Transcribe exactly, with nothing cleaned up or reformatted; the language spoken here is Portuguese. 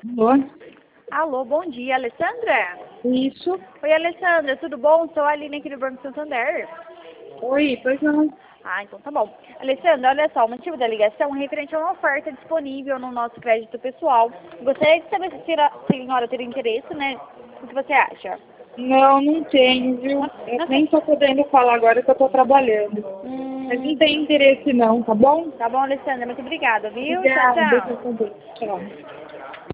Alô? Alô, bom dia, Alessandra? Isso. Oi, Alessandra, tudo bom? Sou a Aline aqui do Banco Santander. Oi, pois não. Ah, então tá bom. Alessandra, olha só, o motivo da ligação é referente a uma oferta disponível no nosso crédito pessoal. Gostaria de saber se a senhora teria interesse, né? O que você acha? Não, não tenho, viu? Não, Eu não nem sei. tô podendo falar agora que eu tô trabalhando. Mas não Hum, tem interesse não, tá bom? tá bom, Alessandra, muito obrigada, viu? Tchau, Obrigada, tchau. deixa eu saber. Tchau.